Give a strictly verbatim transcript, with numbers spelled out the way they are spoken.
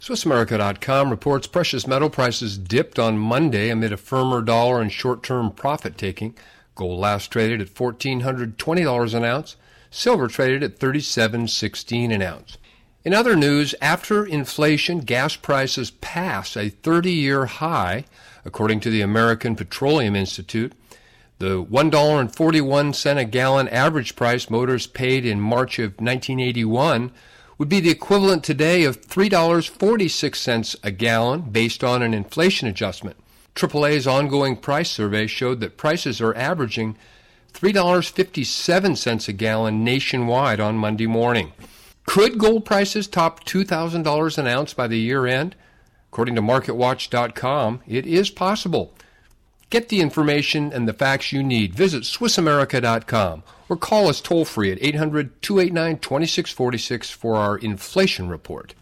Swiss America dot com reports precious metal prices dipped on Monday amid a firmer dollar and short-term profit-taking. Gold last traded at one thousand four hundred twenty dollars an ounce. Silver traded at thirty-seven sixteen an ounce. In other news, after inflation, gas prices pass a thirty-year high, according to the American Petroleum Institute. The one dollar and forty-one cents a gallon average price motors paid in March of nineteen eighty-one would be the equivalent today of three dollars and forty-six cents a gallon based on an inflation adjustment. triple A's ongoing price survey showed that prices are averaging three dollars and fifty-seven cents a gallon nationwide on Monday morning. Could gold prices top two thousand dollars an ounce by the year end? According to market watch dot com, it is possible. Get the information and the facts you need. Visit Swiss America dot com or call us toll-free at eight hundred, two eight nine, two six four six for our inflation report.